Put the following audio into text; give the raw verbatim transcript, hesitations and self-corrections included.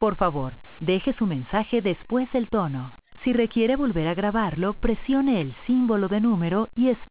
Por favor, deje su mensaje después del tono. Si requiere volver a grabarlo, presione el símbolo de número y espere.